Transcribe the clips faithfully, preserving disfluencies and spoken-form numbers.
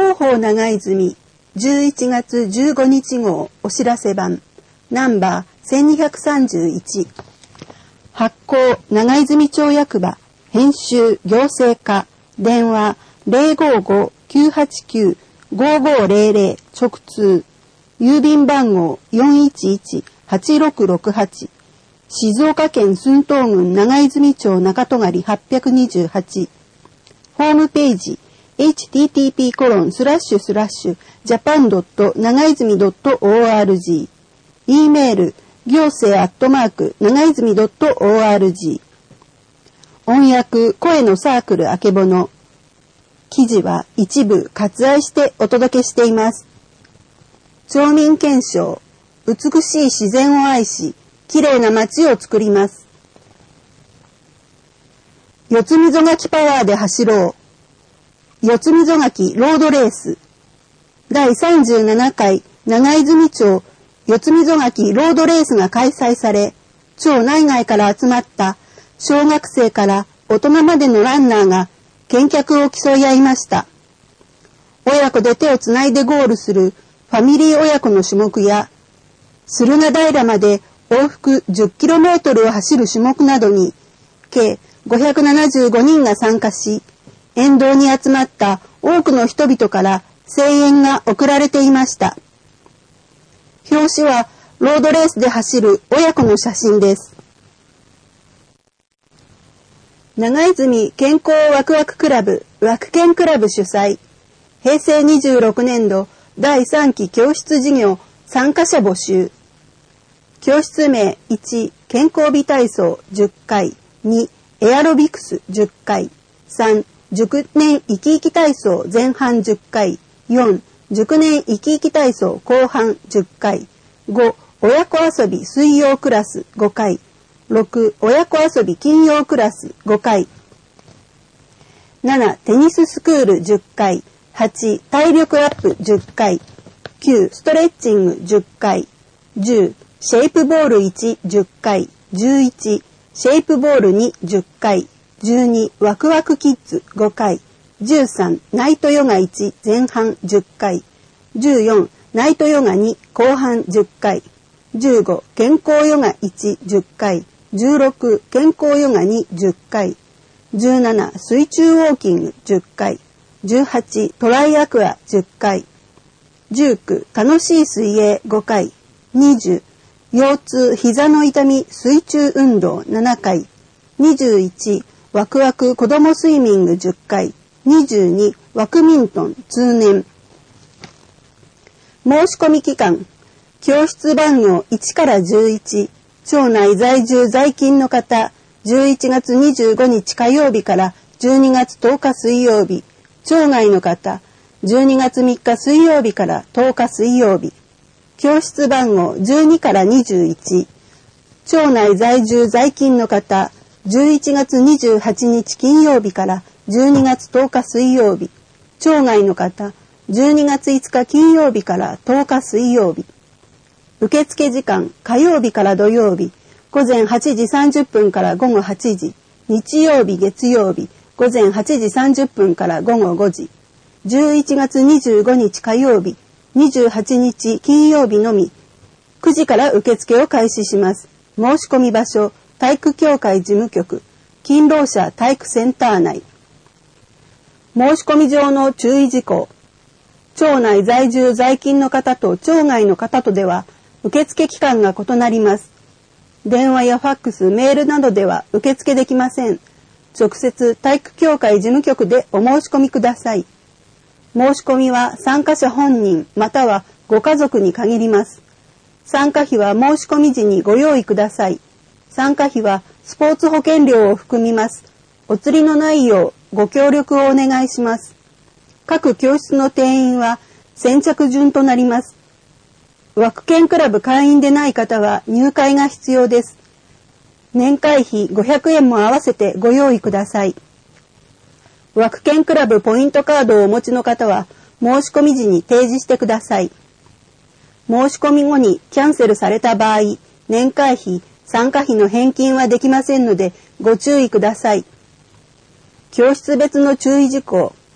広報長泉じゅういちがつじゅうごにち号お知らせ版ナンバーせんにひゃくさんじゅういち発行長泉町役場編集行政課電話 ゼロごーごーきゅうはちきゅうごーごーゼロゼロ 直通郵便番号 よんいちいちはちろくろくはち 静岡県駿東郡長泉町中戸狩はっぴゃくにじゅうはちホームページ エイチティーティーピーコロンスラッシュスラッシュジャパンドット長泉ドットオーアールジー E メール行政アットマーク長泉ドットオーアールジー 音訳声のサークルあけぼの記事は一部割愛してお届けしています。町民憲章美しい自然を愛しきれいな街を作ります。四つ溝垣パワーで走ろう四つ溝垣ロードレースだいさんじゅうななかい長泉町四つ溝垣ロードレースが開催され、町内外から集まった小学生から大人までのランナーが健脚を競い合いました。親子で手をつないでゴールするファミリー親子の種目や、駿河平まで往復 じゅっキロメートル を走る種目などに、計ごひゃくななじゅうごにんが参加し、沿道に集まった多くの人々から声援が送られていました。表紙はロードレースで走る親子の写真です。長泉健康ワクワククラブワクケンクラブ主催へいせいにじゅうろくねんどだいさんき教室事業参加者募集教室名いち健康美体操じゅっかいにエアロビクスじゅっかいさん熟年生き生き体操前半じゅっかいよん熟年生き生き体操後半じゅっかいご親子遊び水曜クラスごかいろく親子遊び金曜クラスごかいななテニススクールじゅっかいはち体力アップじゅっかいきゅうストレッチングじゅっかいじゅうシェイプボールいち じゅっかいじゅういちシェイプボールにじゅっかいじゅうにワクワクキッズごかいじゅうさんナイトヨガいち前半じゅっかいじゅうよんナイトヨガに後半じゅっかいじゅうご健康ヨガいち じゅっかいじゅうろく健康ヨガにじゅっかいじゅうなな水中ウォーキングじゅっかいじゅうはちトライアクアじゅっかいじゅうきゅう楽しい水泳ごかいにじゅう腰痛膝の痛み水中運動ななかいにじゅういちワクワク子どもスイミングじゅっかいにじゅうにワクミントン通年申し込み期間教室番号いちからじゅういち町内在住在勤の方じゅういちがつにじゅうごにち火曜日からじゅうにがつとおか水曜日町外の方じゅうにがつみっか水曜日からとおか水曜日教室番号じゅうにからにじゅういち町内在住在勤の方じゅういちがつにじゅうはちにち金曜日からじゅうにがつとおか水曜日町外の方じゅうにがついつか金曜日からとおか水曜日受付時間火曜日から土曜日午前はちじさんじゅっぷんから午後はちじ日曜日月曜日午前はちじさんじゅっぷんから午後ごじじゅういちがつにじゅうごにち火曜日にじゅうはちにち金曜日のみくじから受付を開始します。申し込み場所体育協会事務局勤労者体育センター内申し込み上の注意事項町内在住在勤の方と町外の方とでは受付期間が異なります。電話やファックス、メールなどでは受付できません。直接体育協会事務局でお申し込みください。申し込みは参加者本人またはご家族に限ります。参加費は申し込み時にご用意ください。参加費はスポーツ保険料を含みます。お釣りのないようご協力をお願いします。各教室の定員は先着順となります。ワクケンクラブ会員でない方は入会が必要です。年会費ごひゃくえんも合わせてご用意ください。ワクケンクラブポイントカードをお持ちの方は申し込み時に提示してください。申し込み後にキャンセルされた場合、年会費、参加費の返金はできませんのでご注意ください。教室別の注意事項。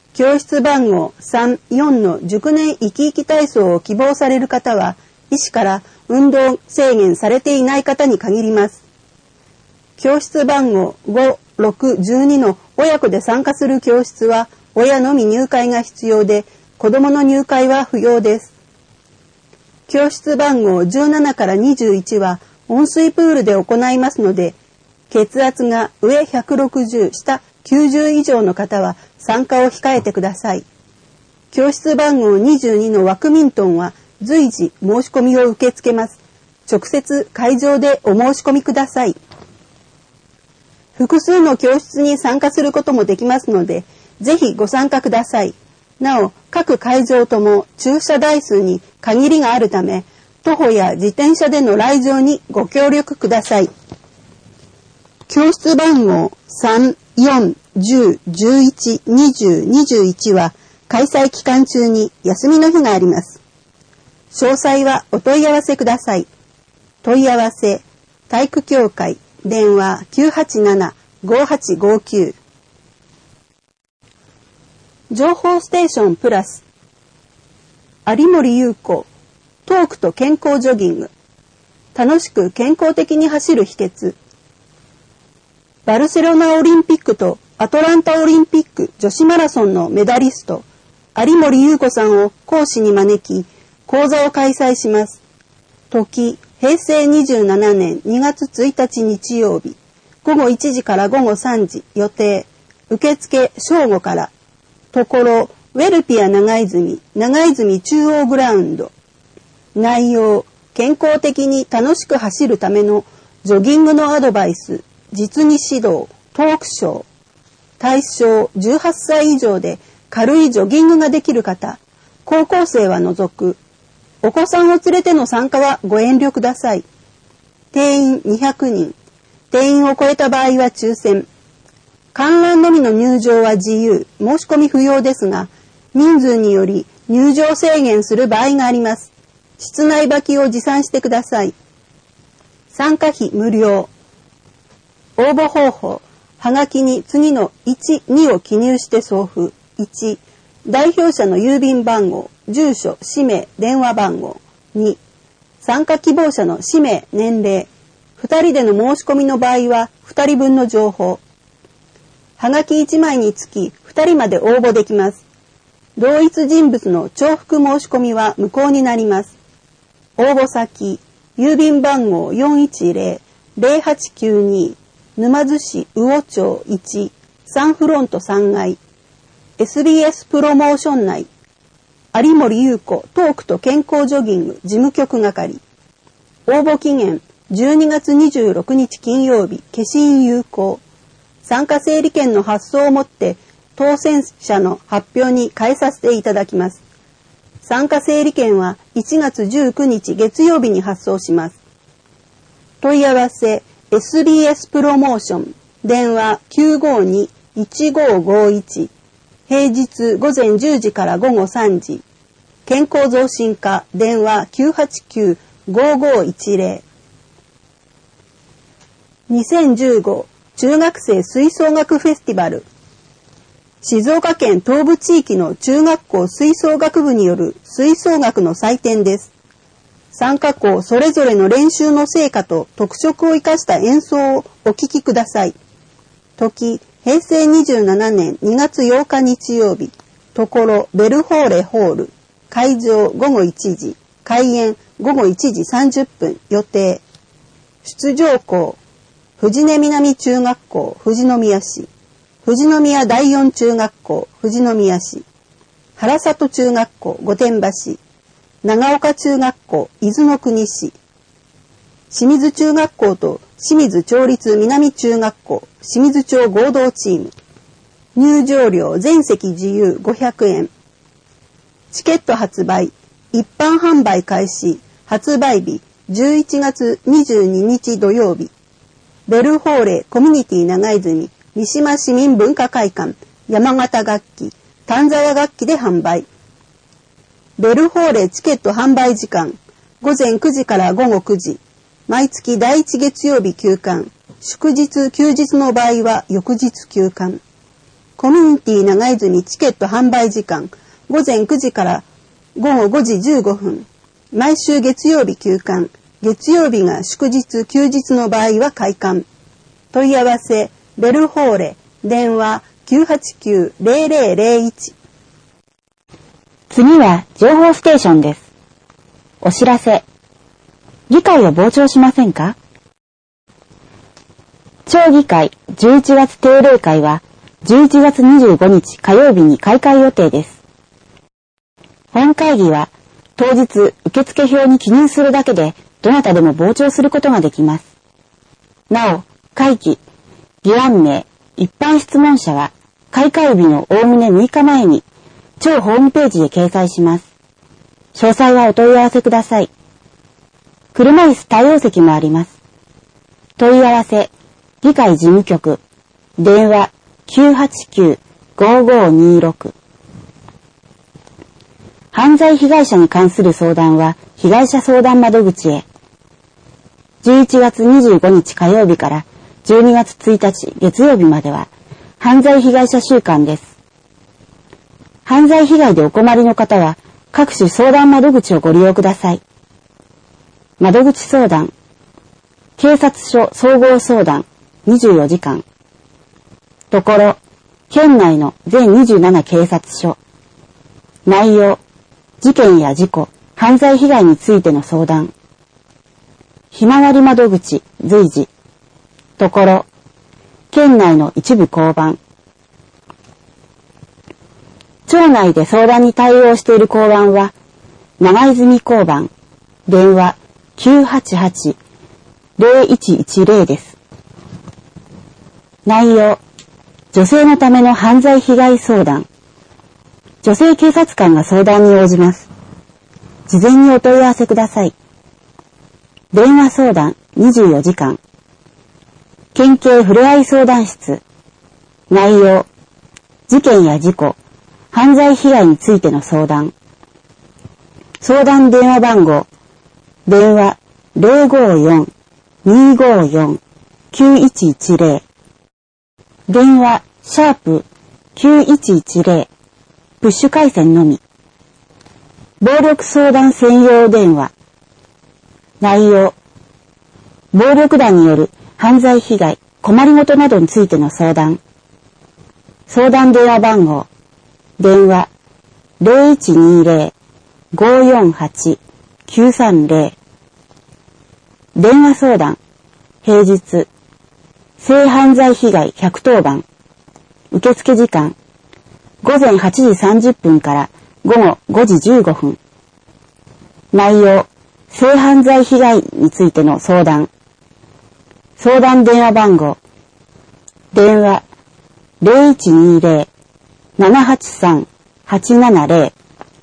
教室番号さん、よんの熟年生き生き体操を希望される方は、医師から運動制限されていない方に限ります。教室番号ご、ろく、じゅうにの親子で参加する教室は、親のみ入会が必要で、子どもの入会は不要です。教室番号じゅうななからにじゅういちは、温水プールで行いますので、血圧が上ひゃくろくじゅう、下きゅうじゅう以上の方は参加を控えてください。教室番号にじゅうにのワクミントンは随時申し込みを受け付けます。直接会場でお申し込みください。複数の教室に参加することもできますので、ぜひご参加ください。なお、各会場とも駐車台数に限りがあるため、徒歩や自転車での来場にご協力ください。教室番号さん、よん、じゅう、じゅういち、にじゅう、にじゅういちは開催期間中に休みの日があります。詳細はお問い合わせください。問い合わせ、体育協会、電話 きゅうはちなな、ごはちごきゅう。情報ステーションプラス。有森裕子、トークと健康ジョギング。楽しく健康的に走る秘訣。バルセロナオリンピックとアトランタオリンピック女子マラソンのメダリスト、有森裕子さんを講師に招き、講座を開催します。時、へいせいにじゅうななねんにがつついたち日曜日、ごごいちじからごごさんじ予定、受付正午から、ところ、ウェルピア長泉、長泉中央グラウンド。内容、健康的に楽しく走るためのジョギングのアドバイス、実技指導、トークショー。対象じゅうはっさい以上で軽いジョギングができる方、高校生は除く。お子さんを連れての参加はご遠慮ください。定員にひゃくにん。定員を超えた場合は抽選。観覧のみの入場は自由、申し込み不要ですが、人数により入場制限する場合があります。室内履きを持参してください。参加費無料。応募方法。はがきに次のいち、にを記入して送付。いち、代表者の郵便番号、住所、氏名、電話番号。に、参加希望者の氏名、年齢。ふたりでの申し込みの場合はふたりぶんの情報。はがきいちまいにつきふたりまで応募できます。同一人物の重複申し込みは無効になります。応募先、郵便番号 よんいちゼロ ゼロはちきゅうに 沼津市魚町いち、サンフロントさんがい、エスビーエス プロモーション内、有森裕子トークと健康ジョギング事務局係。応募期限、じゅうにがつにじゅうろくにち金曜日、消印有効。参加整理券の発送をもって当選者の発表に変えさせていただきます。参加整理券はいちがつじゅうくにち月曜日に発送します。問い合わせ エスビーエス プロモーション電話 きゅうごに いちごごいち 平日午前じゅうじから午後さんじ健康増進課電話 きゅうはちきゅう ごごいちゼロ にせんじゅうご中学生吹奏楽フェスティバル。静岡県東部地域の中学校吹奏楽部による吹奏楽の祭典です。参加校それぞれの練習の成果と特色を生かした演奏をお聴きください。時、へいせいにじゅうななねんにがつようか日曜日、ところベルホーレホール、会場ごごいちじ、開演ごごいちじさんじゅっぷん予定。出場校、富士根南中学校富士宮市、富士宮第四中学校富士宮市、原里中学校御殿場市、長岡中学校伊豆の国市、清水中学校と清水町立南中学校清水町合同チーム。入場料全席自由ごひゃくえん。チケット発売、一般販売開始、発売日じゅういちがつにじゅうににち土曜日。ベルホーレコミュニティ長泉三島市民文化会館山形楽器丹沢楽器で販売。ベルホーレチケット販売時間ごぜんくじからごごくじ、毎月だいいち月曜日休館、祝日休日の場合は翌日休館。 コミュニティ長泉チケット販売時間、ごぜんくじからごごごじじゅうごふん。毎週月曜日休館。月曜日が祝日休日の場合は開館。問い合わせ、ベルホーレ、電話 きゅうはちきゅう ゼロゼロゼロいち。 次は情報ステーションです。お知らせ。議会を傍聴しませんか？町議会じゅういちがつ定例会はじゅういちがつにじゅうごにち火曜日に開会予定です。本会議は当日受付票に記入するだけでどなたでも傍聴することができます。なお、会期、議案名、一般質問者は開会日のおおむねむいかまえに町ホームページで掲載します。詳細はお問い合わせください。車椅子対応席もあります。問い合わせ、議会事務局、電話 きゅうはちきゅう ごごにろく。犯罪被害者に関する相談は被害者相談窓口へ。じゅういちがつにじゅうごにち火曜日からじゅうにがつついたち月曜日までは犯罪被害者週間です。犯罪被害でお困りの方は各種相談窓口をご利用ください。窓口相談、警察署総合相談にじゅうよじかん。ところ、県内の全にじゅうなな警察署。内容、事件や事故、犯罪被害についての相談。ひまわり窓口随時。ところ、県内の一部交番。町内で相談に対応している交番は、長泉交番、電話 きゅうはちはち ゼロいちいちゼロ です。内容、女性のための犯罪被害相談。女性警察官が相談に応じます。事前にお問い合わせください。電話相談にじゅうよじかん。県警ふれあい相談室。内容、事件や事故、犯罪被害についての相談。相談電話番号、電話 ゼロごよん にごよん きゅういちいちゼロ。電話シャープきゅういちいちゼロ。プッシュ回線のみ。暴力相談専用電話。内容、暴力団による犯罪被害、困りごとなどについての相談。相談電話番号、電話 ゼロいちにゼロ ごよんはち きゅうさんゼロ。電話相談、平日、性犯罪被害ひゃくとおばん。受付時間、ごぜんはちじさんじゅっぷんからごごごじじゅうごふん。内容、性犯罪被害についての相談。相談電話番号、電話 ゼロいちにゼロ ななはちさん はちななゼロ。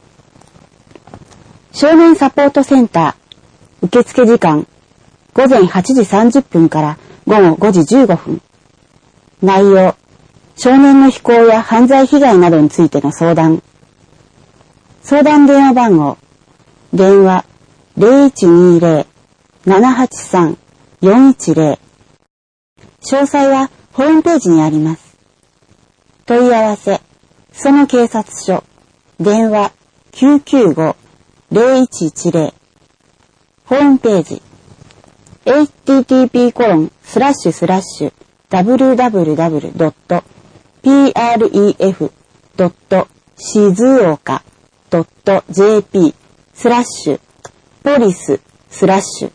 少年サポートセンター、受付時間、ごぜんはちじさんじゅっぷんからごごごじじゅうごふん。内容、少年の非行や犯罪被害などについての相談。相談電話番号、電話 ゼロいちにゼロ ななはちさん よんいちゼロ。詳細はホームページにあります。問い合わせ、その警察署、電話 きゅうきゅうご ゼロいちいちゼロ。ホームページ、エイチティーティーピーコロンスラッシュスラッシュダブリューダブリューダブリュードットピーアールイーエフドット静岡ドットジェーピースラッシュポリススラッシュ。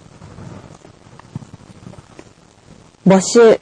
募集。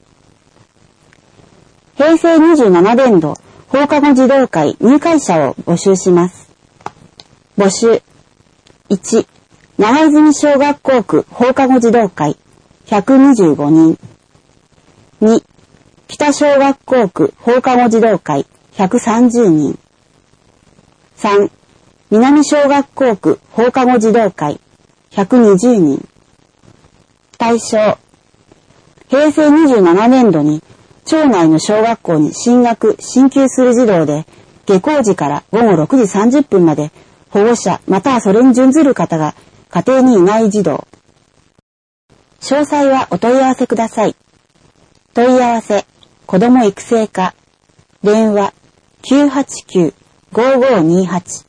平成にじゅうななねんど放課後児童会入会者を募集します。募集。いち、長泉小学校区放課後児童会ひゃくにじゅうごにん。に、北小学校区放課後児童会ひゃくさんじゅうにん。さん、南小学校区放課後児童会ひゃくにじゅうにん。対象。平成にじゅうななねんどに町内の小学校に進学・進級する児童で、下校時からごごろくじさんじゅっぷんまで保護者またはそれに準ずる方が家庭にいない児童。詳細はお問い合わせください。問い合わせ、子ども育成課、 電話 きゅうはちきゅう ごーごーにーはち。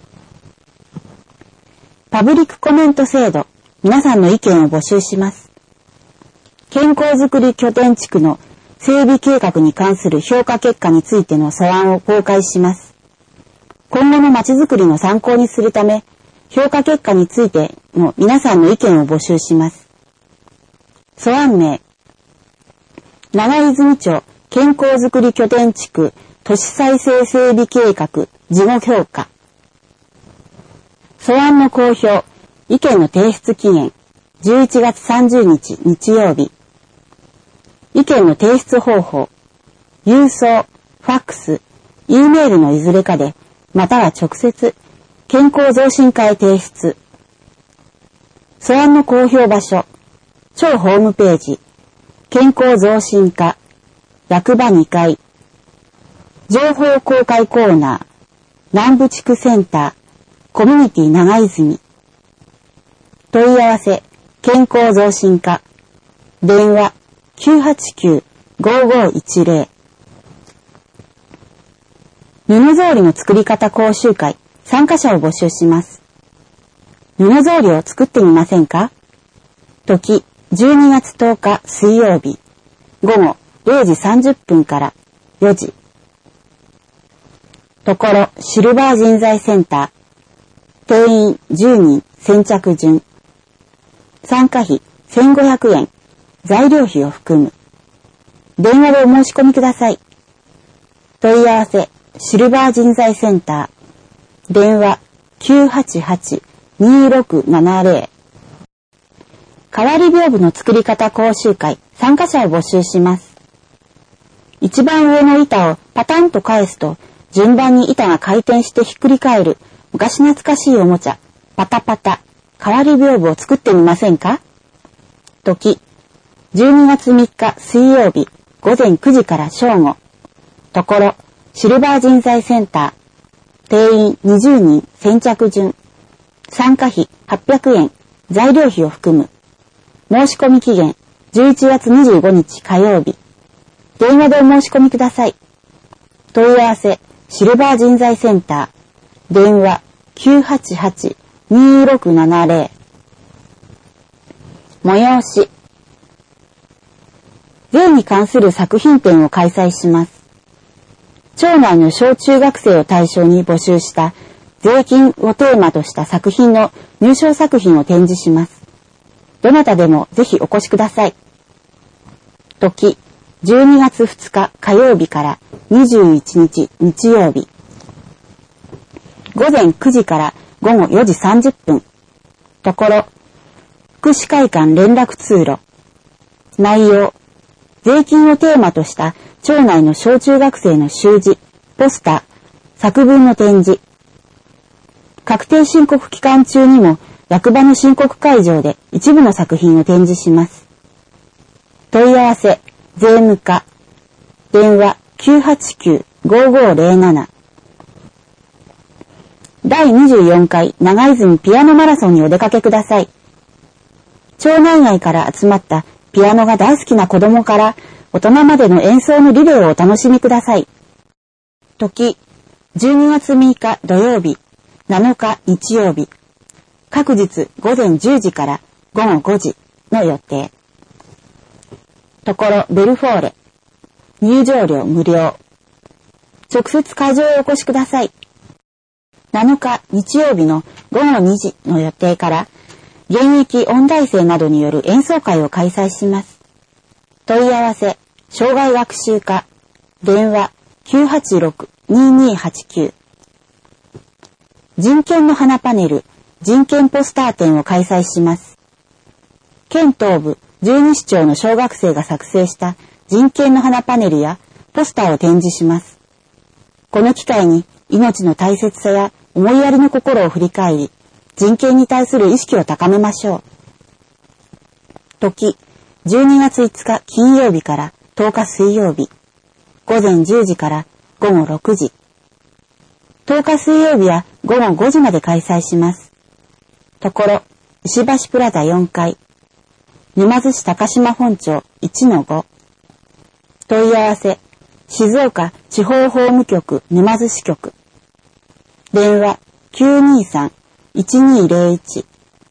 パブリックコメント制度、皆さんの意見を募集します。健康づくり拠点地区の整備計画に関する評価結果についての素案を公開します。今後のまちづくりの参考にするため、評価結果についての皆さんの意見を募集します。素案名、長泉町健康づくり拠点地区都市再生整備計画事後評価。素案の公表、意見の提出期限、じゅういちがつさんじゅうにち日曜日。意見の提出方法、郵送、ファックス、Eメールのいずれかで、または直接、健康増進課へ提出。素案の公表場所、庁ホームページ、健康増進課、役場にかい、情報公開コーナー、南部地区センター、コミュニティ長泉。問い合わせ、健康増進課、電話、きゅうはちきゅう ごーごーいちぜろ。布草履の作り方講習会、参加者を募集します。布草履を作ってみませんか？時、じゅうにがつとおか水曜日、午後れいじさんじゅっぷんからよじ。ところ、シルバー人材センター、定員じゅうにん、先着順。参加費せんごひゃくえん、材料費を含む。電話でお申し込みください。問い合わせ、シルバー人材センター、電話 きゅうはちはち にーろくななぜろ。変わり屏風の作り方講習会、参加者を募集します。一番上の板をパタンと返すと、順番に板が回転してひっくり返る、昔懐かしいおもちゃ、パタパタ、変わり屏風を作ってみませんか？時、じゅうにがつみっか水曜日、午前くじから正午。ところ、シルバー人材センター、定員にじゅうにん、先着順。参加費はっぴゃくえん、材料費を含む。申し込み期限、じゅういちがつにじゅうごにち火曜日。電話でお申し込みください。問い合わせ、シルバー人材センター、電話きゅうはちはち にーろくななぜろ。催し。税に関する作品展を開催します。町内の小中学生を対象に募集した税金をテーマとした作品の入賞作品を展示します。どなたでもぜひお越しください。時、じゅうにがつふつか火曜日からにじゅういちにち日曜日。午前くじから午後よじさんじゅっぷん。ところ、福祉会館連絡通路。内容、税金をテーマとした町内の小中学生の習字、ポスター、作文の展示。確定申告期間中にも役場の申告会場で一部の作品を展示します。問い合わせ、税務課。電話きゅうはちきゅう ごーごーぜろなな。だいにじゅうよんかい長泉ピアノマラソンにお出かけください。町内外から集まったピアノが大好きな子供から大人までの演奏のリレーをお楽しみください。時、じゅうにがつみっか土曜日、なのか日曜日。各日午前じゅうじから午後ごじの予定。ところベルフォーレ。入場料無料。直接会場へお越しください。なのか日曜日の午後にじの予定から現役音大生などによる演奏会を開催します。問い合わせ、障害学習課。電話きゅうはちろく にーにーはちきゅう。人権の花パネル、人権ポスター展を開催します。県東部じゅうにしちょうの小学生が作成した人権の花パネルやポスターを展示します。この機会に命の大切さや思いやりの心を振り返り、人権に対する意識を高めましょう。時、じゅうにがついつか金曜日からとおか水曜日、午前じゅうじから午後ろくじ。とおか水曜日は午後ごじまで開催します。ところ、石橋プラザよんかい、沼津市高島本町 いちのご。問い合わせ、 静岡地方法務局沼津支局。電話 きゅうにさん いちにゼロいち。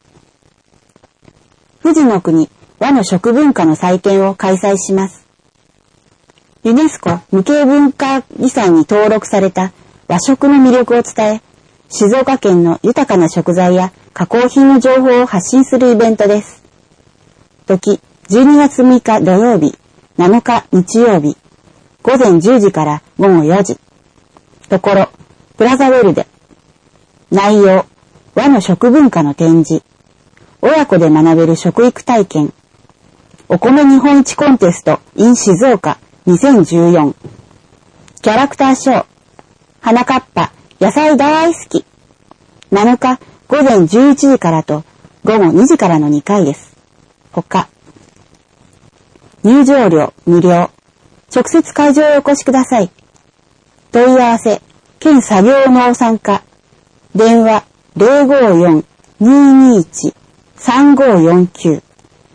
富士の国和の食文化の祭典を開催します。ユネスコ無形文化遺産に登録された和食の魅力を伝え、静岡県の豊かな食材や加工品の情報を発信するイベントです。時、じゅうにがつむいか土曜日、なのか日曜日、ごぜんじゅうじからごごよじ。ところ、プラザウェルデ。内容、和の食文化の展示。親子で学べる食育体験。お米日本一コンテスト in 静岡にせんじゅうよん。キャラクターショー。花かっぱ、野菜大好き。なのかごぜんじゅういちじからとごごにじからのにかいです。他。入場料無料。直接会場へお越しください。問い合わせ、県作業農産課。電話 ゼロごよん にーにーいち さんごよんきゅう。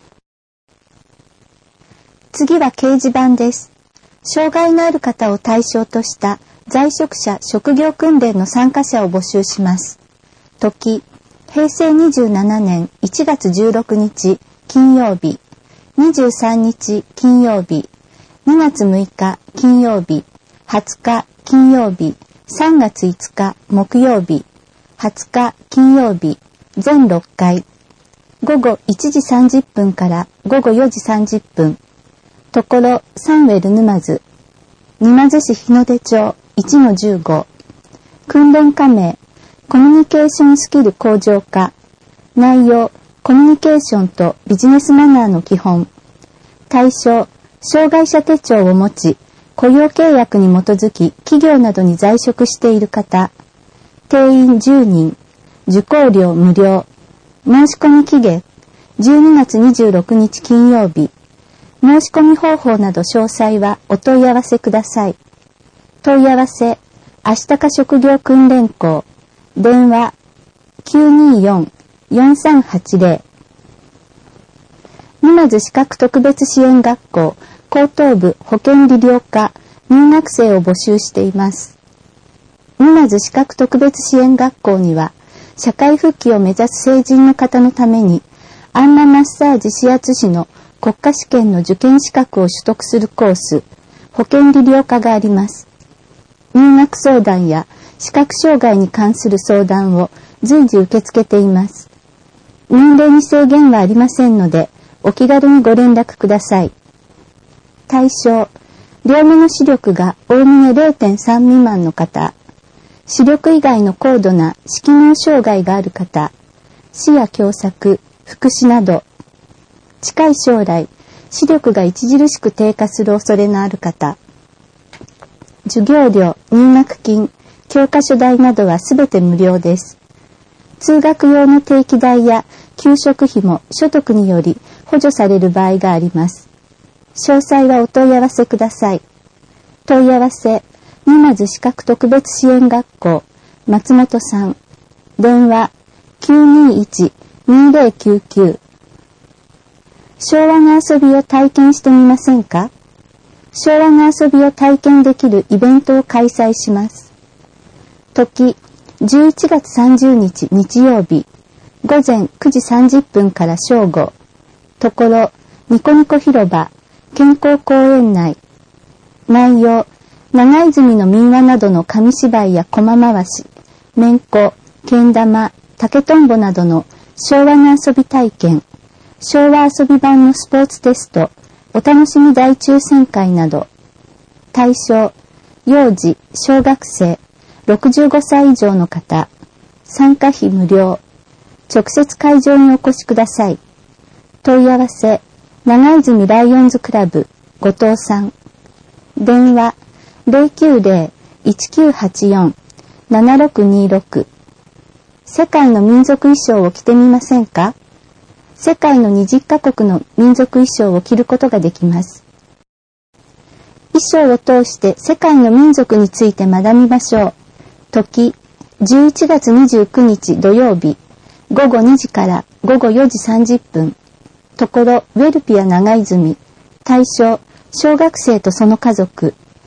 次は掲示板です。障害のある方を対象とした在職者職業訓練の参加者を募集します。時、へいせいにじゅうななねんいちがつじゅうろくにち金曜日、にじゅうさんにち金曜日、にがつむいか金曜日、はつか金曜日、さんがついつか木曜日、はつか金曜日、全ろっかい、ごごいちじさんじゅっぷんからごごよじさんじゅっぷん、ところサンウェル沼津、沼津市日の出町 いちのじゅうご。訓練課名、コミュニケーションスキル向上課。内容、コミュニケーションとビジネスマナーの基本。対象、障害者手帳を持ち、雇用契約に基づき企業などに在職している方。定員じゅうにん。受講料無料。申し込み期限、じゅうにがつにじゅうろくにち金曜日。申し込み方法など詳細はお問い合わせください。問い合わせ、あしたか職業訓練校。電話 きゅうにーよん よんさんはちゼロ。沼津資格特別支援学校高等部保健理療科入学生を募集しています。沼津資格特別支援学校には、社会復帰を目指す成人の方のために、アンママッサージ指圧師の国家試験の受験資格を取得するコース、保健理療科があります。入学相談や視覚障害に関する相談を随時受け付けています。年齢に制限はありませんので、お気軽にご連絡ください。対象、両目の視力がおおむね れいてんさん 未満の方、視力以外の高度な色盲障害がある方、視野狭窄、複視など、近い将来、視力が著しく低下する恐れのある方、授業料、入学金、教科書代などはすべて無料です。通学用の定期代や給食費も所得により補助される場合があります。詳細はお問い合わせください。問い合わせ、沼津資格特別支援学校、松本さん。電話、きゅうにーいち にーぜろきゅうきゅう。昭和の遊びを体験してみませんか？昭和の遊びを体験できるイベントを開催します。時、じゅういちがつさんじゅうにち日曜日、ごぜんくじさんじゅっぷんから正午。ところ、ニコニコ広場、健康公園内。内容、長泉の民話などの紙芝居や駒回し、めんこ、けん玉、竹とんぼなどの昭和の遊び体験。昭和遊び版のスポーツテスト、お楽しみ大抽選会など。対象、幼児、小学生、ろくじゅうごさい以上の方。参加費無料。直接会場にお越しください。問い合わせ、長泉ライオンズクラブ、後藤さん。電話、ゼロきゅうゼロ いちきゅうはちよん ななろくにろく。世界の民族衣装を着てみませんか？世界のにじゅっかこくの民族衣装を着ることができます。衣装を通して世界の民族について学びましょう。時、じゅういちがつにじゅうくにち土曜日、ごごにじからごごよじさんじゅっぷん。ところ、ウェルピア長泉。対象、小学生とその家族。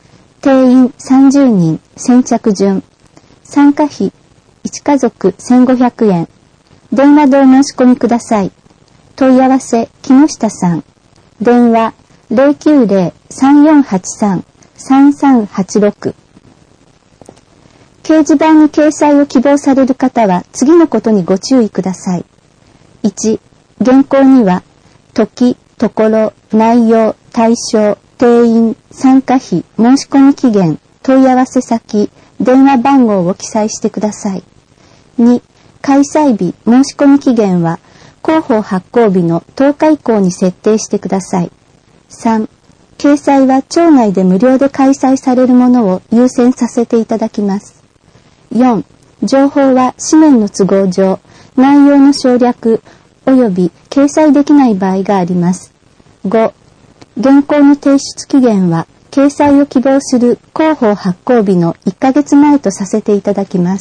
定員さんじゅうにん、先着順。参加費、いち家族せんごひゃくえん。電話でお申し込みください。問い合わせ、木下さん。電話、ゼロきゅうゼロ さんよんはちさん さんさんはちろく。掲示板に掲載を希望される方は次のことにご注意ください。いち、原稿には、時、ところ、内容、対象、定員、参加費、申し込み期限、問い合わせ先、電話番号を記載してください。に、開催日、申し込み期限は、広報発行日のとおか以降に設定してください。さん、掲載は町内で無料で開催されるものを優先させていただきます。よん、情報は紙面の都合上、内容の省略及び掲載できない場合があります。ご、原稿の提出期限は、掲載を希望する広報発行日のいっかげつまえとさせていただきます。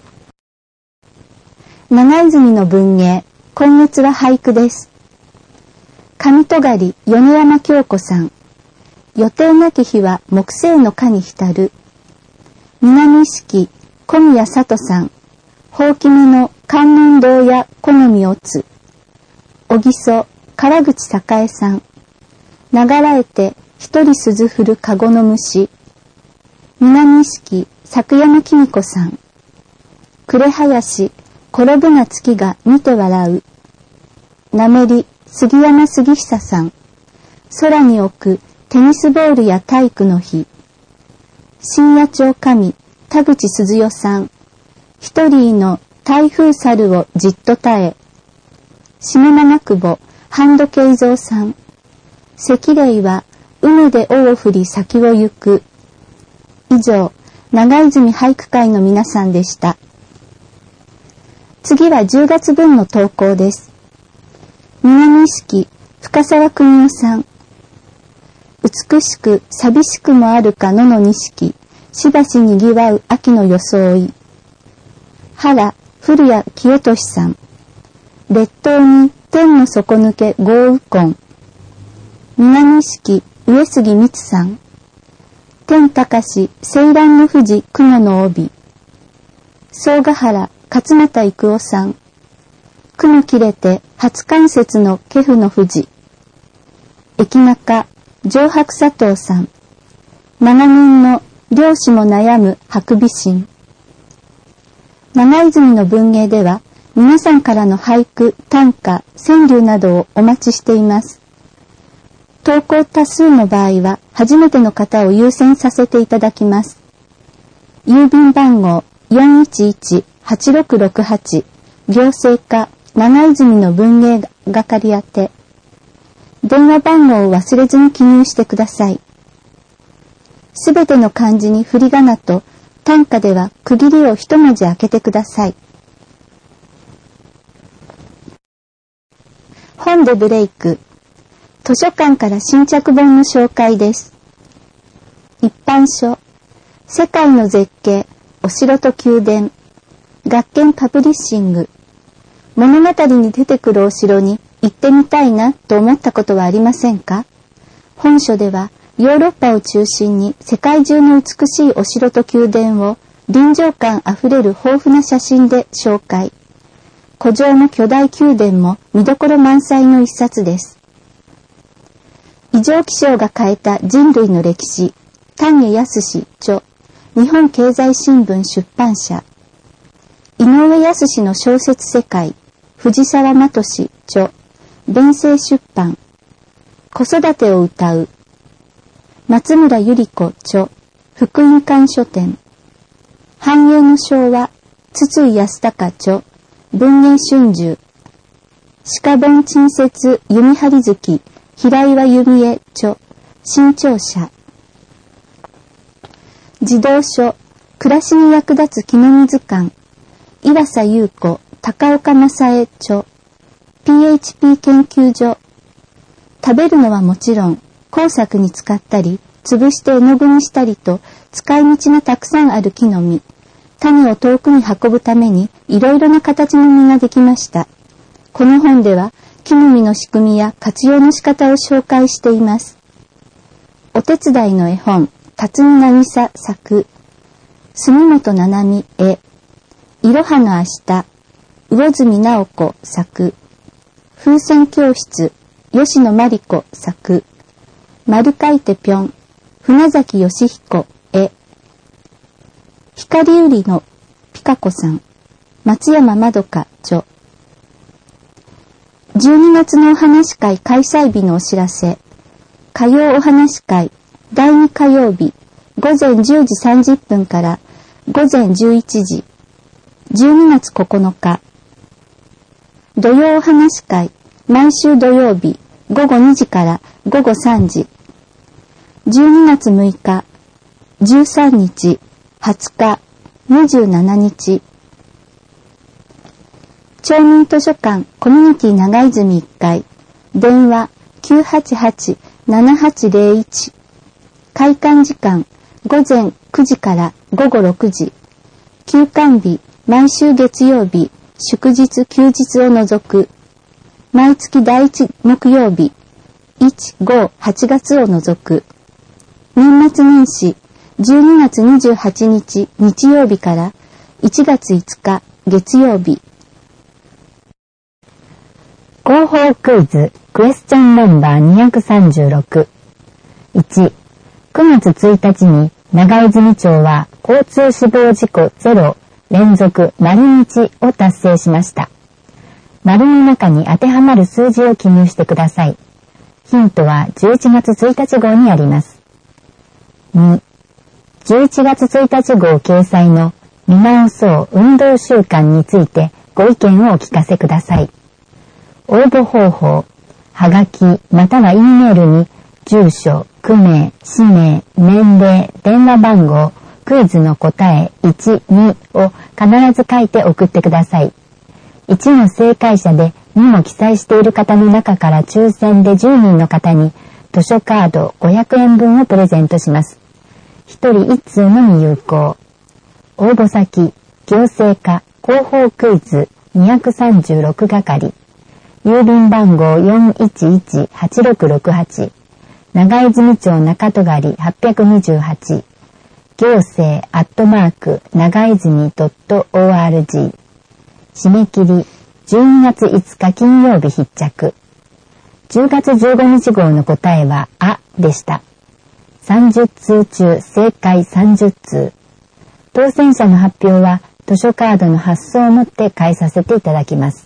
長泉の文芸、今月は俳句です。上戸狩米山京子さん。予定なき日は木星の花に浸る。南式小宮里さん。ほうき目の観音堂や好みおつ。小木曽川口栄さん。流らえて一人鈴振るかごの虫。南式作山きみ子さん。暮林転ぶな月が見て笑う。なめり杉山杉久さん。空に置くテニスボールや体育の日。深夜町上田口鈴代さん。一人の台風猿をじっと耐え。下七久保半戸慶三さん。赤霊は海で尾を振り先を行く。以上、長泉俳句会の皆さんでした。次はじゅうがつぶんの投稿です。南式深沢邦夫さん。美しく寂しくもあるか野の錦、しばしにぎわう秋の装い。原古谷清俊さん。列島に天の底抜け豪雨根。南式上杉光さん。天高し青蘭の富士雲の帯。総ヶ原勝又郁夫さん。雲切れて初冠雪のケフの富士。駅中上白佐藤さん。長年の漁師も悩むハクビシン。長泉の文芸では皆さんからの俳句、短歌、川柳などをお待ちしています。投稿多数の場合は初めての方を優先させていただきます。郵便番号 よんいちいち はちろくろくはち 行政課長泉の文芸係宛て。電話番号を忘れずに記入してください。すべての漢字に振り仮名と短歌では区切りを一文字開けてください。本でブレイク。図書館から新着本の紹介です。一般書。世界の絶景、お城と宮殿。学研パブリッシング。物語に出てくるお城に行ってみたいなと思ったことはありませんか？本書ではヨーロッパを中心に世界中の美しいお城と宮殿を臨場感あふれる豊富な写真で紹介。古城の巨大宮殿も見どころ満載の一冊です。異常気象が変えた人類の歴史、丹下康著、日本経済新聞出版社。井上康の小説世界、藤沢真俊著、弁声出版。子育てを歌う。松村百合子著、福音館書店。繁栄の昭和、筒井康隆著、文芸春秋。鹿本鎮雪弓張月、平岩弓江著、新潮社。児童書、暮らしに役立つ木の実図鑑。岩佐優子、高岡正恵著、ピーエイチピー 研究所。食べるのはもちろん、工作に使ったり、潰して絵の具にしたりと、使い道がたくさんある木の実。種を遠くに運ぶために、いろいろな形の実ができました。この本では、木の実の仕組みや活用の仕方を紹介しています。お手伝いの絵本、 辰巳渚作、杉本七海絵、いろはの明日、魚住直子作、風船教室、吉野真理子作、丸書いてぴょん、船崎義彦絵、光売りのピカ子さん、松山まどか著。じゅうにがつのお話会開催日のお知らせ。火曜お話会だいに火曜日午前じゅうじさんじゅっぷんから午前じゅういちじ。じゅうにがつここのか。土曜お話会毎週土曜日ごごにじからごごさんじ。じゅうにがつむいか、じゅうさんにち、はつか、にじゅうしちにち。町民図書館コミュニティ長泉いっかい、電話 きゅうはちはちななはちゼロいち。開館時間午前くじからごごろくじ。休館日毎週月曜日、祝日休日を除く。毎月だいいち木曜日、いち、ご、はちがつを除く。年末年始じゅうにがつにじゅうはちにち日曜日からいちがついつか月曜日。 広報クイズクエスチョンナンバーにひゃくさんじゅうろく。いち、くがつついたちに長泉町は交通死亡事故ゼロ連続丸日を達成しました。丸の中に当てはまる数字を記入してください。ヒントはじゅういちがつついたち号にあります。に、じゅういちがつついたち号掲載の見直そう運動習慣についてご意見をお聞かせください。応募方法、はがきまたは E メールに住所、区名、氏名、年齢、電話番号、クイズの答えいち、にを必ず書いて送ってください。いちの正解者でにも記載している方の中から抽選でじゅうにんの方に図書カードごひゃくえんぶんをプレゼントします。ひとりいっつうのみ有効。応募先、行政課広報クイズにひゃくさんじゅうろく係。郵便番号 よんいちいちはちろくろくはち。長泉町中戸狩はっぴゃくにじゅうはち。行政アットマーク長泉 .org。締め切りじゅうにがついつか金曜日必着。じゅうがつじゅうごにち号の答えはあでした。さんじゅっつう中正解さんじゅっつう。当選者の発表は図書カードの発送をもって返させていただきます。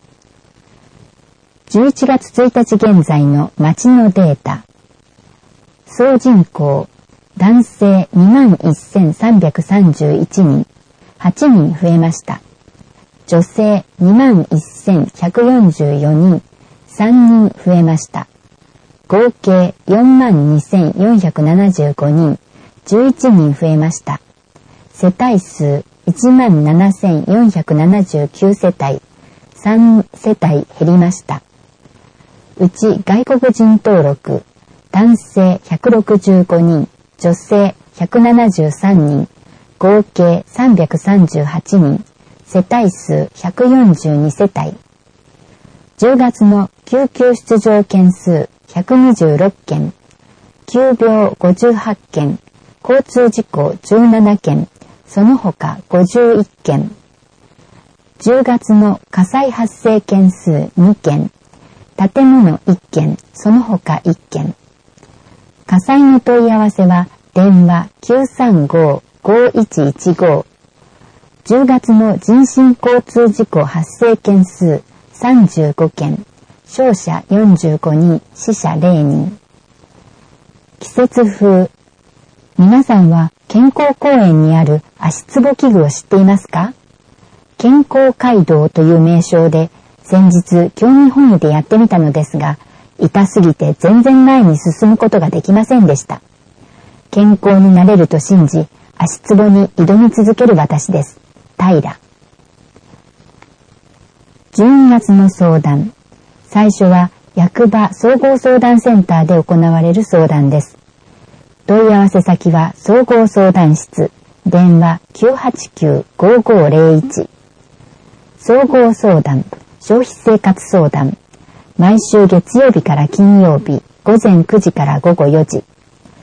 じゅういちがつついたち現在の町のデータ。総人口男性 にまんせんさんびゃくさんじゅういちにん、はちにん増えました。女性 にまんせんひゃくよんじゅうよにん、さんにん増えました。合計 よんまんにせんよんひゃくななじゅうごにん、じゅういちにん増えました。世帯数いちまんななせんよんひゃくななじゅうきゅうせたい、さんせたい減りました。うち外国人登録、男性ひゃくろくじゅうごにん、女性ひゃくななじゅうさんにん、合計さんびゃくさんじゅうはちにん、世帯数ひゃくよんじゅうにせたい。じゅうがつの救急出場件数ひゃくにじゅうろっけん、急病ごじゅうはちけん、交通事故じゅうななけん、その他ごじゅういっけん。じゅうがつの火災発生件数にけん、建物いっけん、その他いっけん。火災の問い合わせは電話 きゅうさんご ごいちいちご。じゅうがつの人身交通事故発生件数さんじゅうごけん、傷者よんじゅうごにん、死者ゼロにん。季節風。皆さんは健康公園にある足つぼ器具を知っていますか？健康街道という名称で先日興味本位でやってみたのですが、痛すぎて全然前に進むことができませんでした。健康になれると信じ、足つぼに挑み続ける私です。平。じゅうにがつの相談。最初は役場総合相談センターで行われる相談です。問い合わせ先は総合相談室、電話 きゅうはちきゅう ごごゼロいち。総合相談、消費生活相談。毎週月曜日から金曜日、午前くじから午後よじ。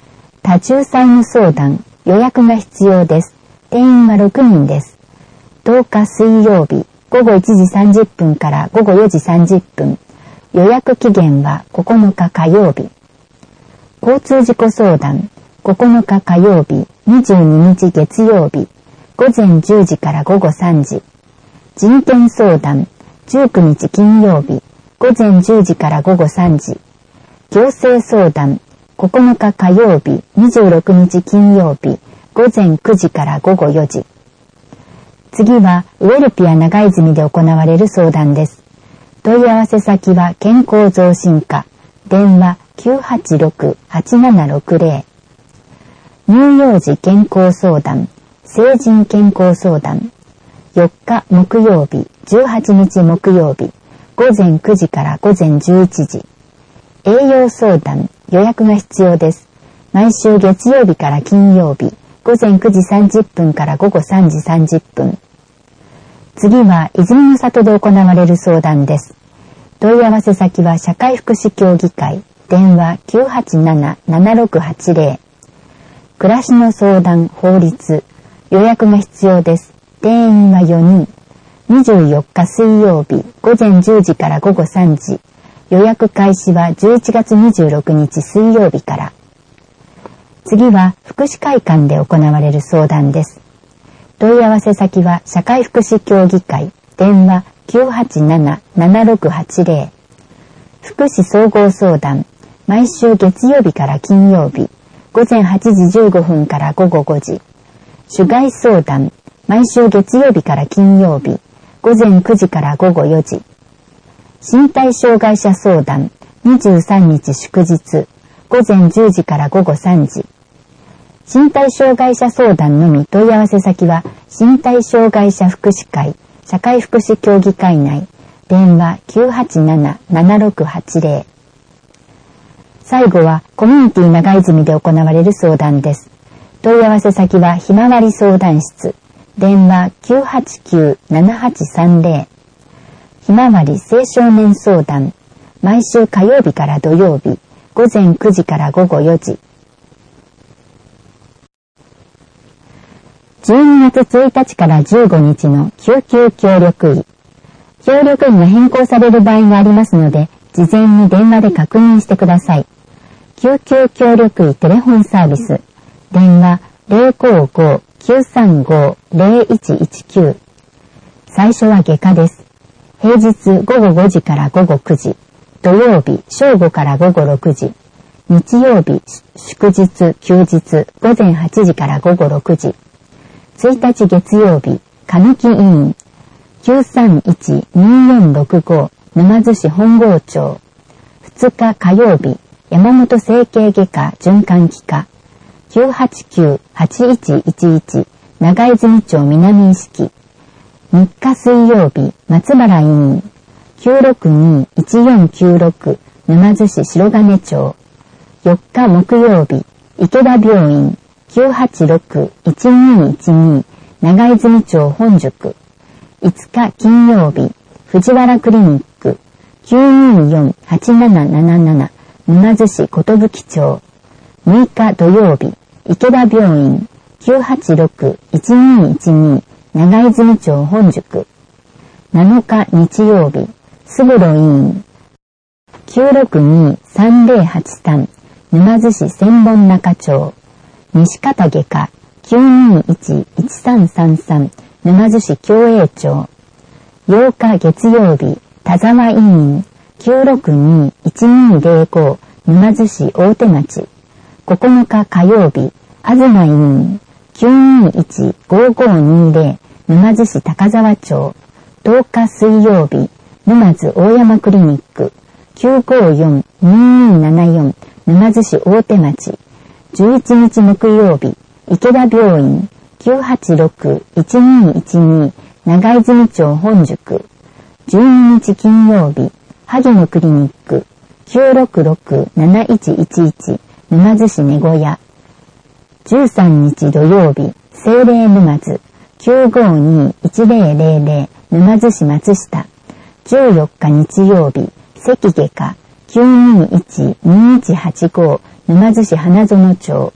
多重債務相談、予約が必要です。定員はろくにんです。とおか水曜日、ごごいちじさんじゅっぷんからごごよじさんじゅっぷん。予約期限はここのか火曜日。交通事故相談、ここのか火曜日、にじゅうににち月曜日、ごぜんじゅうじからごごさんじ。人権相談、じゅうくにち金曜日、ごぜんじゅうじからごごさんじ。行政相談、ここのか火曜日、にじゅうろくにち金曜日、ごぜんくじからごごよじ。次はウェルピア長泉で行われる相談です。問い合わせ先は健康増進課、電話 きゅうはちろく はちななろくぜろ。乳幼児健康相談、成人健康相談、よっか木曜日、じゅうはちにち木曜日、ごぜんくじからごぜんじゅういちじ。栄養相談、予約が必要です。毎週月曜日から金曜日、ごぜんくじさんじゅっぷんからごごさんじさんじゅっぷん。次は泉の里で行われる相談です。問い合わせ先は社会福祉協議会、電話 きゅうはちなな ななろくはちぜろ。暮らしの相談、法律、予約が必要です。定員はよにん。にじゅうよっか水曜日、ごぜんじゅうじからごごさんじ。予約開始はじゅういちがつにじゅうろくにち水曜日から。次は福祉会館で行われる相談です。問い合わせ先は社会福祉協議会、電話 きゅうはちなな ななろくはちぜろ。福祉総合相談、毎週月曜日から金曜日、ごぜんはちじじゅうごふんからごごごじ。主害相談、毎週月曜日から金曜日、ごぜんくじからごごよじ。身体障害者相談、にじゅうさんにち祝日、ごぜんじゅうじからごごさんじ。身体障害者相談のみ問い合わせ先は身体障害者福祉会、社会福祉協議会内、電話 きゅうはちなな ななろくはちぜろ。最後はコミュニティ長泉で行われる相談です。問い合わせ先はひまわり相談室、電話 きゅうはちきゅう ななはちさんぜろ。ひまわり青少年相談、毎週火曜日から土曜日、ごぜんくじからごごよじ。じゅうにがつついたちからじゅうごにちの救急協力医。協力医が変更される場合がありますので、事前に電話で確認してください。救急協力医テレフォンサービス。電話 ゼロごご きゅうさんご ゼロいちいちきゅう。最初は外科です。平日ごごごじからごごくじ。土曜日正午からごごろくじ。日曜日祝日休日ごぜんはちじからごごろくじ。ついたち月曜日神木医院 きゅうさんいち にーよんろくご 沼津市本郷町。ふつか火曜日山本整形外科循環器科 きゅうはちきゅう はちいちいちいち 長泉町南意識。みっか水曜日松原医院 きゅうろくに いちよんきゅうろく 沼津市白金町。よっか木曜日池田病院 きゅうはちろく いちにいちに 長泉町本宿。いつか金曜日藤原クリニック きゅうによん はちななななな 沼津市寿町。むいか土曜日池田病院 きゅうはちろく いちにいちに 長泉町本宿。なのか日曜日菅呂医院 きゅうろくに さんぜろはちさん 沼津市千本中町。西方外科 きゅうにいち いちさんさんさん 沼津市共栄町。ようか月曜日田沢医院 きゅうろくに いちにゼロご 沼津市大手町。ここのか火曜日東医院 きゅうにいち ごごにゼロ 沼津市高沢町。とおか水曜日沼津大山クリニック きゅうごよん ににななよん 沼津市大手町。じゅういちにち木曜日池田病院 きゅうはちろく いちにいちに 長泉町本宿。じゅうににち金曜日萩野クリニック きゅうろくろく なないちいちいち 沼津市根小屋。じゅうさんにち土曜日聖霊沼津 きゅうごに いちゼロゼロゼロ 沼津市松下。じゅうよっか日曜日関外科 きゅうにいち にいちはちご 沼津市花園町。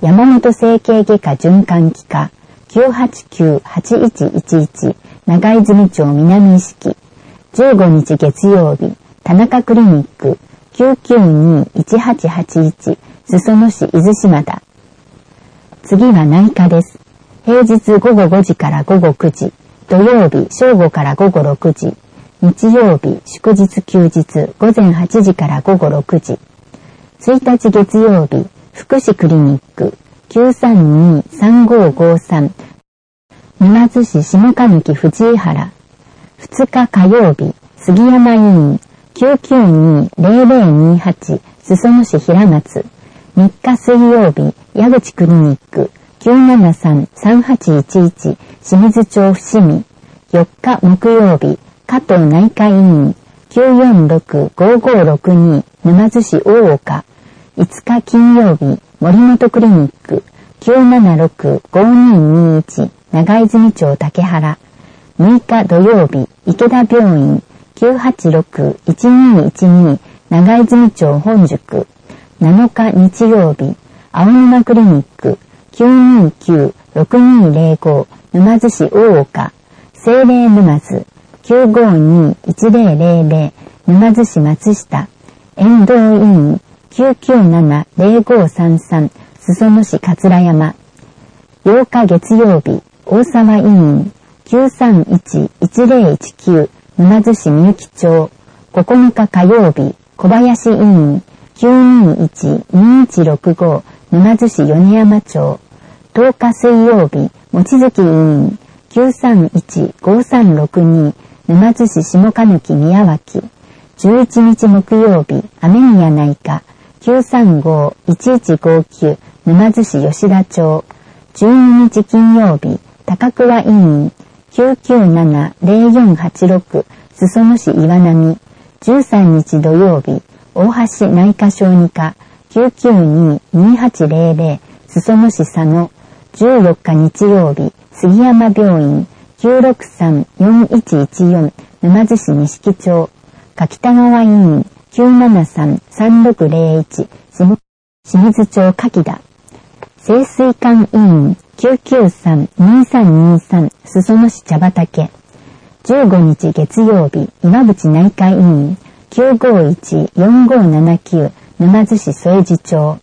山本整形外科循環器科 きゅうはちきゅう はちいちいちいち 長泉町南敷じゅうごにち月曜日田中クリニック きゅうきゅうに いちはちはちいち 裾野市伊豆島田。次は内科です。平日午後ごじから午後くじ、土曜日正午から午後ろくじ、日曜日祝日休日午前はちじから午後ろくじ。ついたち月曜日福祉クリニック きゅうさんに さんごごさん 沼津市下鹿貫藤井原。ふつか火曜日杉山医院 きゅうきゅうに ぜろぜろにはち 裾野市平松。みっか水曜日矢口クリニック きゅうななさん さんはちいちいち 清水町伏見。よっか木曜日加藤内科医院 きゅうよんろく ごごろくに 沼津市大岡。いつか金曜日森本クリニック きゅうななろく ごににいち 長泉町竹原。むいか土曜日池田病院 きゅうはちろく いちにいちに 長泉町本宿。なのか日曜日青沼クリニック きゅうにきゅう ろくにぜろご 沼津市大岡。聖霊沼津 きゅうごに いちぜろぜろぜろ 沼津市松下。遠藤医院 きゅうきゅうなな ぜろごさんさん 裾野市桂山。ようか月曜日大沢医院 きゅうさんいち いちぜろいちきゅう 沼津市みゆき町。ここのか火曜日小林医院 きゅうにいち にいちろくご 沼津市米山町。とおか水曜日望月医院 きゅうさんいち ごさんろくに 沼津市下鹿貫宮脇。じゅういちにち木曜日雨宮内科 きゅうさんご いちいちごきゅう 沼津市吉田町。じゅうににち金曜日高桑医院 きゅうきゅうなな ぜろよんはちろく 裾野市岩波。じゅうさんにち土曜日大橋内科小児科 きゅうきゅうに にはちぜろぜろ 裾野市佐野。じゅうよっか日曜日杉山病院 きゅうろくさん よんいちいちよん 沼津市錦町。柿田川医院 きゅうななさん さんろくぜろいち 清水町柿田。清水館医院 きゅうきゅうさん にさんにさん 裾野市茶畑。じゅうごにち月曜日岩淵内科医院 きゅうごいち よんごななきゅう 沼津市添地町。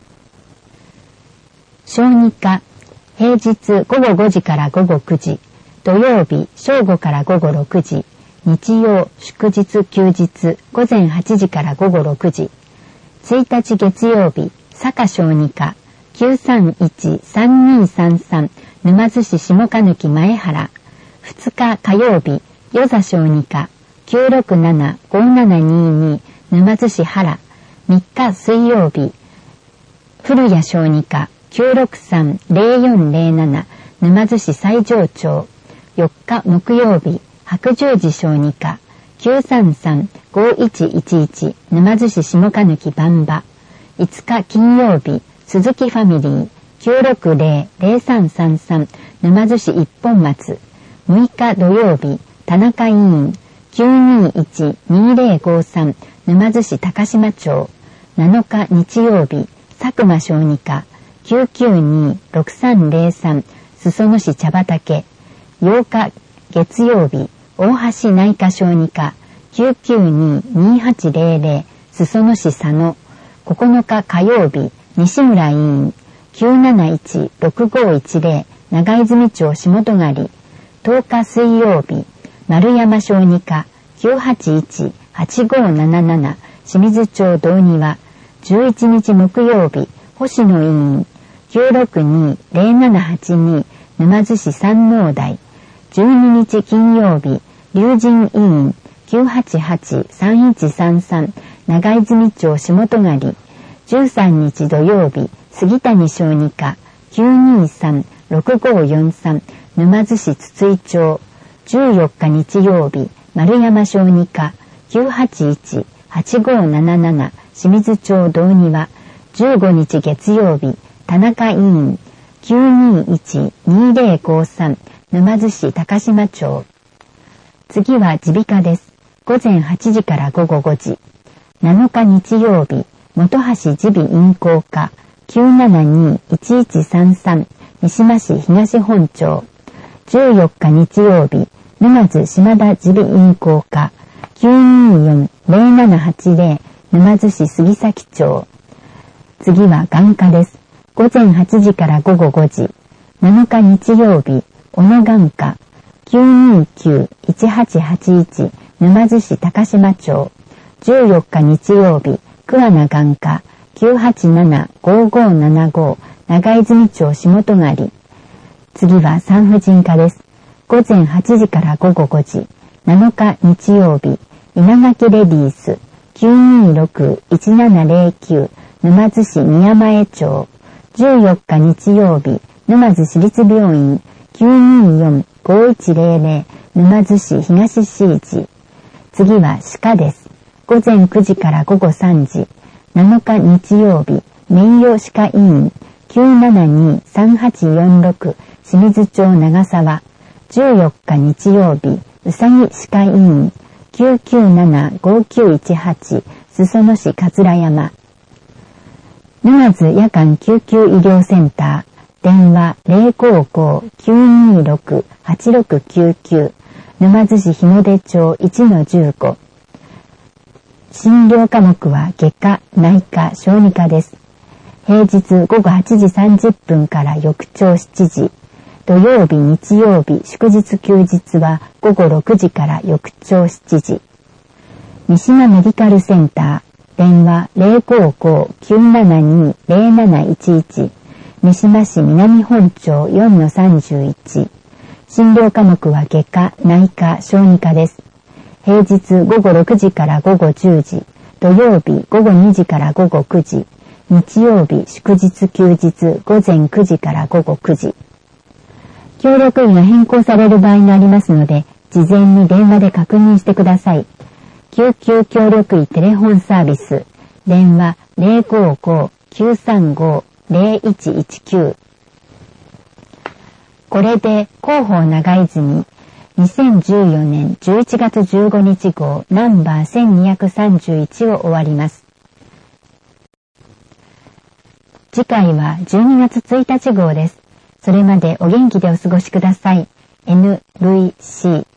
小児科平日ごごごじからごごくじ、土曜日正午からごごろくじ、日曜祝日休日午前はちじからごごろくじ。ついたち月曜日坂小児科 きゅうさんいち さんにさんさん 沼津市下鹿貫前原。ふつか火曜日与座小児科 きゅうろくなな ごななにに 沼津市原。みっか水曜日古谷小児科 きゅうろくさん ぜろよんぜろなな 沼津市西条町。よっか木曜日白十字小児科 きゅうさんさん ごいちいちいち 沼津市下鹿貫番場。いつか金曜日鈴木ファミリー きゅうろくぜろ ぜろさんさんさん 沼津市一本松。むいか土曜日田中医院 きゅうにいち にぜろごさん 沼津市高島町。なのか日曜日佐久間小児科 きゅうきゅうに ろくさんぜろさん 裾野市茶畑。ようか月曜日大橋内科小児科 きゅうきゅうに にはちぜろぜろ 裾野市佐野。ここのか火曜日西村医院 きゅうなないち ろくごいちぜろ 長泉町下戸狩。とおか水曜日丸山小児科 きゅうはちいち はちごなななな 清水町道庭。じゅういちにち木曜日星野医院 きゅうろくに ぜろななはちに 沼津市山王台。じゅうににち金曜日龍神医院 きゅうはちはち さんいちさんさん 長泉町下戸狩。じゅうさんにち土曜日杉谷小児科 きゅうにさん ろくごよんさん 沼津市筒井町。じゅうよっか日曜日丸山小児科 きゅうはちいち はちごなななな 清水町道庭。じゅうごにち月曜日田中医院 きゅうにいち にぜろごさん 沼津市高島町。次は耳鼻科です。ごぜんはちじからごごごじ。なのか日曜日本橋耳鼻咽喉科きゅうななにいちいちさんさん三島市東本町。じゅうよっか日曜日、沼津島田耳鼻咽喉科 きゅうにーよんゼロななはちゼロ 沼津市杉崎町。次は眼科です。午前はちじから午後ごじ。なのか日曜日、小野眼科 きゅうにーきゅういちはちはちいち 沼津市高島町。じゅうよっか日曜日、桑名眼科 きゅうはちななごごななご 長泉町下戸狩。次は産婦人科です。午前はちじから午後ごじ。なのか日曜日、稲垣レディース きゅうにーろくいちななゼロきゅう 沼津市宮前町。じゅうよっか日曜日、沼津市立病院 きゅうにーよんごいちゼロゼロ 沼津市東市市。次は歯科です。午前くじから午後さんじ。なのか日曜日、名誉歯科医院 きゅうななにさんはちよんろく 清水町長沢。じゅうよっか日曜日、うさぎ歯科医院 きゅうきゅうななごきゅういちはち 裾野市桂山。沼津夜間救急医療センター。電話 ゼロごごきゅうにーろくはちろくきゅうきゅう。沼津市日の出町 いちのじゅうご。診療科目は外科、内科、小児科です。平日午後はちじさんじゅっぷんから翌朝しちじ。土曜日、日曜日、祝日休日は午後ろくじから翌朝しちじ。三島メディカルセンター。電話 ゼロごごきゅうななにゼロなないちいち。三島市南本町 よんのさんじゅういち。診療科目は外科、内科、小児科です。平日午後ろくじから午後じゅうじ。土曜日午後にじから午後くじ。日曜日祝日休日午前くじから午後くじ。協力医が変更される場合がありますので、事前に電話で確認してください。救急協力医テレフォンサービス。電話 ゼロごごきゅうさんごゼロいちいちきゅう。これで広報長泉にせんじゅうよねんじゅういちがつじゅうごにち号ナンバーせんにひゃくさんじゅういちを終わります。次回はじゅうにがつついたち号です。それまでお元気でお過ごしください。エヌブイシー